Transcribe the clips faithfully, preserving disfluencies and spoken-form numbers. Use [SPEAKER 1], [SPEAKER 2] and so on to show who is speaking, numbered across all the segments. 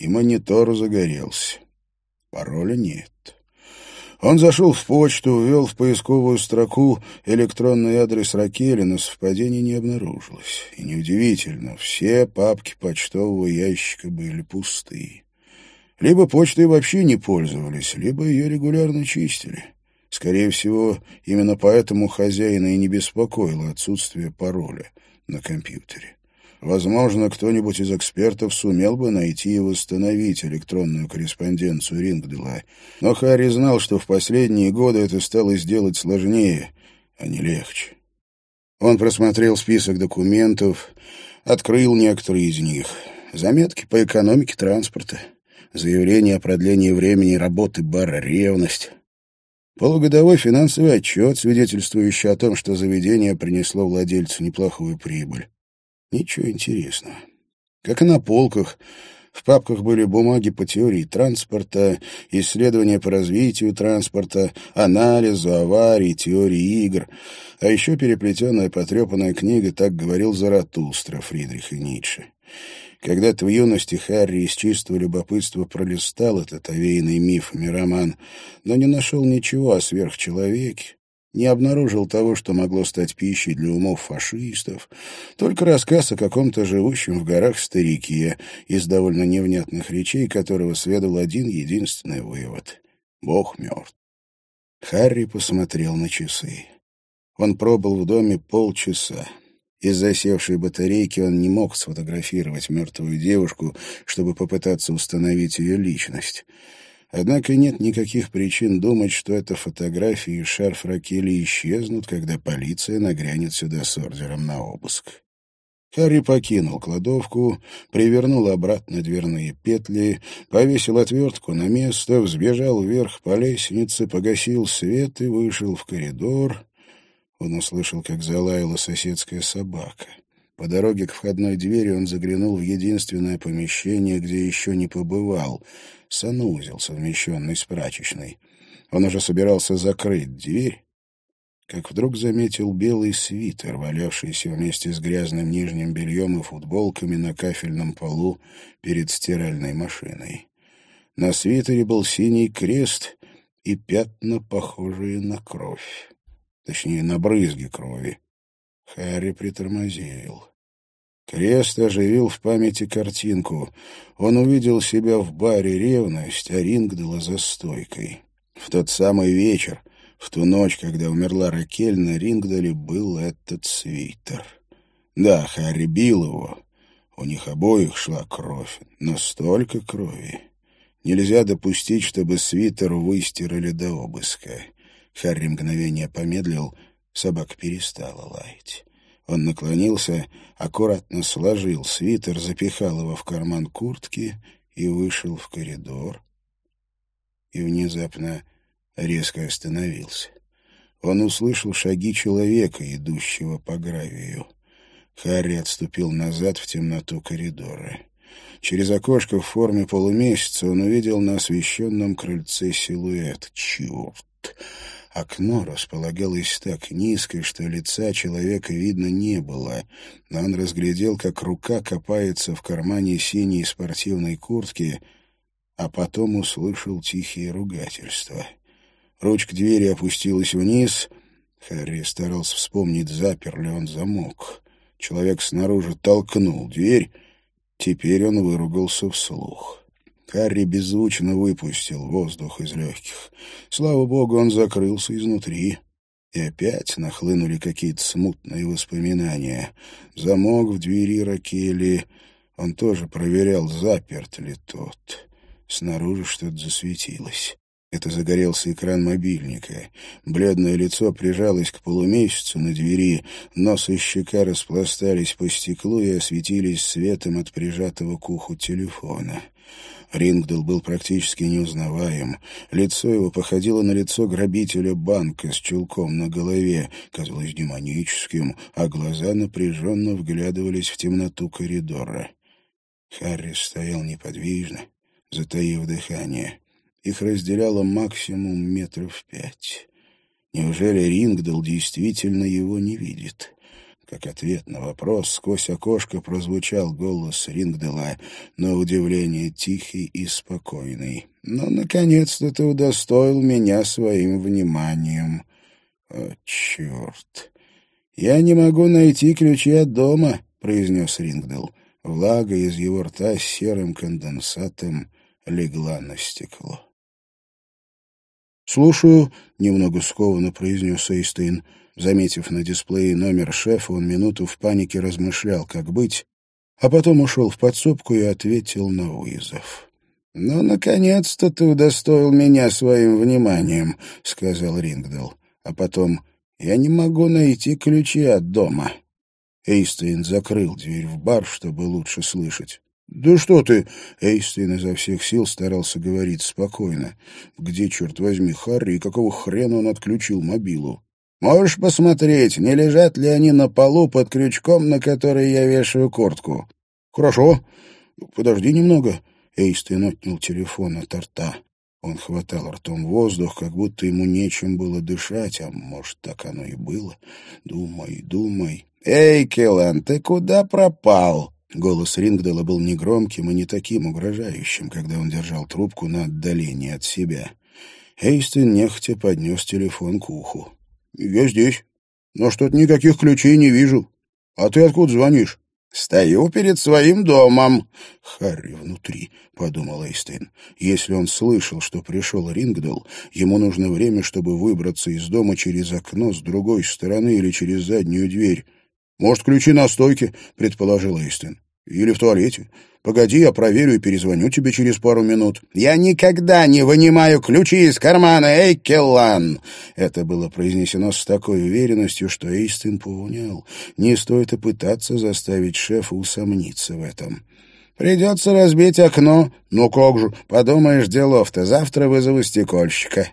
[SPEAKER 1] и монитор загорелся. Пароля нет. Он зашел в почту, ввел в поисковую строку электронный адрес Ракели, но совпадений не обнаружилось. И неудивительно, все папки почтового ящика были пусты. Либо почтой вообще не пользовались, либо ее регулярно чистили. Скорее всего, именно поэтому хозяина и не беспокоило отсутствие пароля на компьютере. Возможно, кто-нибудь из экспертов сумел бы найти и восстановить электронную корреспонденцию Рингдела, но Харри знал, что в последние годы это стало сделать сложнее, а не легче. Он просмотрел список документов, открыл некоторые из них. Заметки по экономике транспорта, заявление о продлении времени работы бара «Ревность», полугодовой финансовый отчет, свидетельствующий о том, что заведение принесло владельцу неплохую прибыль. Ничего интересного. Как и на полках, в папках были бумаги по теории транспорта, исследования по развитию транспорта, анализу аварий, теории игр, а еще переплетенная потрепанная книга «Так говорил Заратустра» Фридриха Ницше. Когда-то в юности Харри из чистого любопытства пролистал этот овеянный мифами роман, но не нашел ничего о сверхчеловеке, не обнаружил того, что могло стать пищей для умов фашистов, только рассказ о каком-то живущем в горах старике, из довольно невнятных речей которого следовал один единственный вывод — Бог мертв. Харри посмотрел на часы. Он пробыл в доме полчаса. Из-за севшей батарейки он не мог сфотографировать мертвую девушку, чтобы попытаться установить ее личность. Однако нет никаких причин думать, что эта фотография и шарф Ракели исчезнут, когда полиция нагрянет сюда с ордером на обыск. Харри покинул кладовку, привернул обратно дверные петли, повесил отвертку на место, взбежал вверх по лестнице, погасил свет и вышел в коридор. Он услышал, как залаяла соседская собака. По дороге к входной двери он заглянул в единственное помещение, где еще не побывал — санузел, совмещенный с прачечной. Он уже собирался закрыть дверь, как вдруг заметил белый свитер, валявшийся вместе с грязным нижним бельем и футболками на кафельном полу перед стиральной машиной. На свитере был синий крест и пятна, похожие на кровь. Точнее, на брызги крови. Харри притормозил. Крест оживил в памяти картинку. Он увидел себя в баре «Ревность», а Рингдела за стойкой. В тот самый вечер, в ту ночь, когда умерла Ракель, на Рингделе был этот свитер. Да, Харри бил его. У них обоих шла кровь, но столько крови. Нельзя допустить, чтобы свитер выстирали до обыска. Харри мгновение помедлил, собака перестала лаять. Он наклонился, аккуратно сложил свитер, запихал его в карман куртки и вышел в коридор. И внезапно резко остановился. Он услышал шаги человека, идущего по гравию. Харри отступил назад в темноту коридора. Через окошко в форме полумесяца он увидел на освещенном крыльце силуэт. Черт! Окно располагалось так низко, что лица человека видно не было, но он разглядел, как рука копается в кармане синей спортивной куртки, а потом услышал тихие ругательства. Ручка двери опустилась вниз. Харри старался вспомнить, запер ли он замок. Человек снаружи толкнул дверь. Теперь он выругался вслух. Харри беззвучно выпустил воздух из легких. Слава богу, он закрылся изнутри. И опять нахлынули какие-то смутные воспоминания. Замок в двери Ракели. Он тоже проверял, заперт ли тот. Снаружи что-то засветилось. Это загорелся экран мобильника. Бледное лицо прижалось к полумесяцу на двери, нос и щека распластались по стеклу и осветились светом от прижатого к уху телефона. Рингдел был практически неузнаваем. Лицо его походило на лицо грабителя банка с чулком на голове, казалось демоническим, а глаза напряженно вглядывались в темноту коридора. Харри стоял неподвижно, затаив дыхание. Их разделяло максимум метров пять. Неужели Рингдел действительно его не видит? Как ответ на вопрос сквозь окошко прозвучал голос Рингдела, на удивление тихий и спокойный. «Ну, наконец-то ты удостоил меня своим вниманием». «О, черт! Я не могу найти ключи от дома», — произнес Рингдел. Влага из его рта с серым конденсатом легла на стекло. «Слушаю», — немного скованно произнес Эйстейн. Заметив на дисплее номер шефа, он минуту в панике размышлял, как быть, а потом ушел в подсобку и ответил на вызов. «Ну, наконец-то ты удостоил меня своим вниманием», — сказал Рингдел. А потом: «Я не могу найти ключи от дома». Эйстейн закрыл дверь в бар, чтобы лучше слышать. «Да что ты!» — Эйстейн изо всех сил старался говорить спокойно. «Где, черт возьми, Харри, и какого хрена он отключил мобилу?» «Можешь посмотреть, не лежат ли они на полу под крючком, на который я вешаю куртку?» «Хорошо. Подожди немного». Эйстейн отнял телефон от рта. Он хватал ртом воздух, как будто ему нечем было дышать, а может, так оно и было. «Думай, думай». «Эй, Келлан, ты куда пропал?» Голос Рингдела был негромким и не таким угрожающим, когда он держал трубку на отдалении от себя. Эйстейн нехотя поднес телефон к уху. «Я здесь, но что-то никаких ключей не вижу. А ты откуда звонишь?» «Стою перед своим домом». «Харри внутри», — подумал Эйстейн. Если он слышал, что пришел Рингдел, ему нужно время, чтобы выбраться из дома через окно с другой стороны или через заднюю дверь. «Может, ключи на стойке?» — предположил Эйстейн. «Или в туалете. Погоди, я проверю и перезвоню тебе через пару минут». «Я никогда не вынимаю ключи из кармана, эй, Келлан!» Это было произнесено с такой уверенностью, что Эйстейн понял. Не стоит и пытаться заставить шефа усомниться в этом. «Придется разбить окно». «Ну как же, подумаешь, делов-то, завтра вызову стекольщика».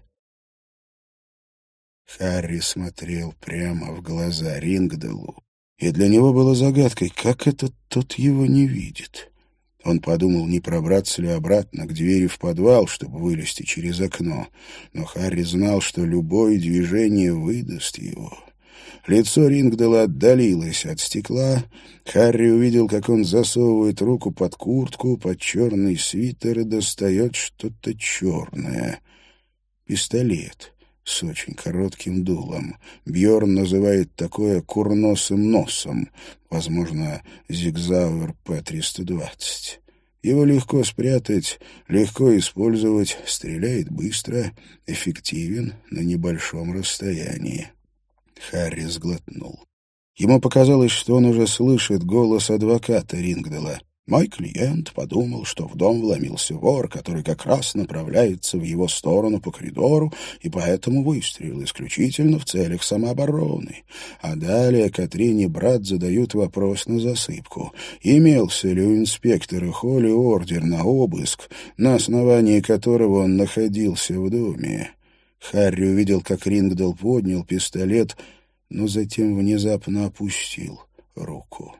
[SPEAKER 1] Харри смотрел прямо в глаза Рингделу, и для него было загадкой, как это тот его не видит. Он подумал, не пробраться ли обратно к двери в подвал, чтобы вылезти через окно, но Харри знал, что любое движение выдаст его. Лицо Рингдела отдалилось от стекла. Харри увидел, как он засовывает руку под куртку, под черный свитер и достает что-то черное. Пистолет с очень коротким дулом. Бьорн называет такое курносым носом, возможно, Зигзауэр П триста двадцать. Его легко спрятать, легко использовать, стреляет быстро, эффективен на небольшом расстоянии. Харри сглотнул. Ему показалось, что он уже слышит голос адвоката Рингдела. «Мой клиент подумал, что в дом вломился вор, который как раз направляется в его сторону по коридору, и поэтому выстрелил исключительно в целях самообороны». А далее Катрине брат задают вопрос на засыпку. Имелся ли у инспектора Холли ордер на обыск, на основании которого он находился в доме? Харри увидел, как Рингдел поднял пистолет, но затем внезапно опустил руку.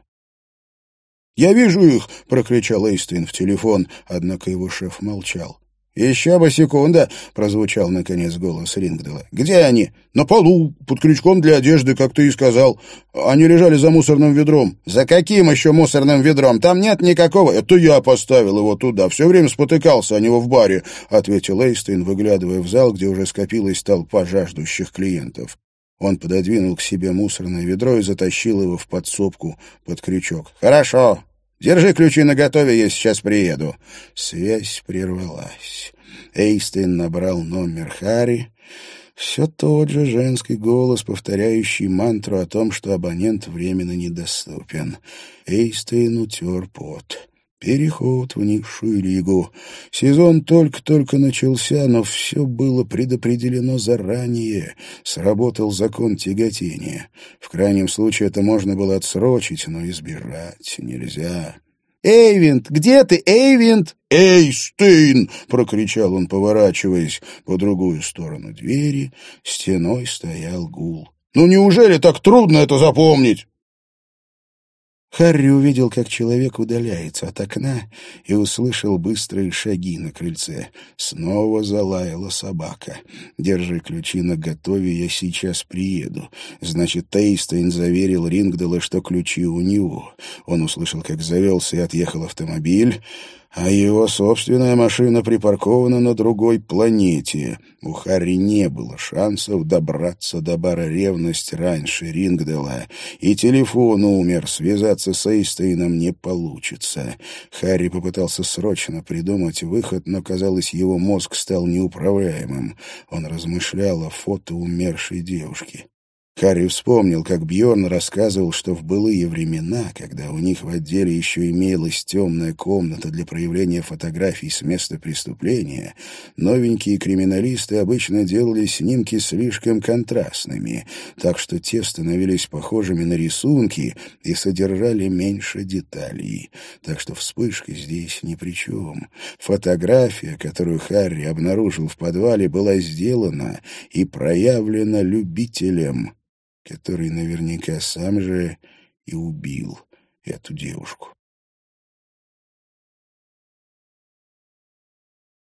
[SPEAKER 1] «Я вижу их!» — прокричал Эйстейн в телефон, однако его шеф молчал. «Еще бы секунда!» — прозвучал, наконец, голос Рингдела. «Где они?» «На полу, под крючком для одежды, как ты и сказал. Они лежали за мусорным ведром». «За каким еще мусорным ведром? Там нет никакого...» «Это я поставил его туда. Все время спотыкался о него в баре», — ответил Эйстейн, выглядывая в зал, где уже скопилась толпа жаждущих клиентов. Он пододвинул к себе мусорное ведро и затащил его в подсобку под крючок. «Хорошо. Держи ключи наготове, я сейчас приеду». Связь прервалась. Эйстейн набрал номер Харри. Все тот же женский голос, повторяющий мантру о том, что абонент временно недоступен. Эйстейн утер пот. Переход в низшую лигу. Сезон только-только начался, но все было предопределено заранее. Сработал закон тяготения. В крайнем случае это можно было отсрочить, но избежать нельзя. «Эйвинд! Где ты, Эйвинд?» «Эйстейн!» — прокричал он, поворачиваясь. По другую сторону двери стеной стоял гул. «Ну неужели так трудно это запомнить?» Харри увидел, как человек удаляется от окна, и услышал быстрые шаги на крыльце. Снова залаяла собака. «Держи ключи наготове, я сейчас приеду». Значит, Тейстейн заверил Рингдала, что ключи у него. Он услышал, как завелся и отъехал автомобиль, а его собственная машина припаркована на другой планете. У Харри не было шансов добраться до бара «Ревность» раньше Рингдала, и телефон умер, связаться с Эйстейном не получится. Харри попытался срочно придумать выход, но, казалось, его мозг стал неуправляемым. Он размышлял о фото умершей девушки. Харри вспомнил, как Бьорн рассказывал, что в былые времена, когда у них в отделе еще имелась темная комната для проявления фотографий с места преступления, новенькие криминалисты обычно делали снимки слишком контрастными, так что те становились похожими на рисунки и содержали меньше деталей. Так что вспышка здесь ни при чем. Фотография, которую Харри обнаружил в подвале, была сделана и проявлена любителем, который наверняка сам же и убил эту девушку.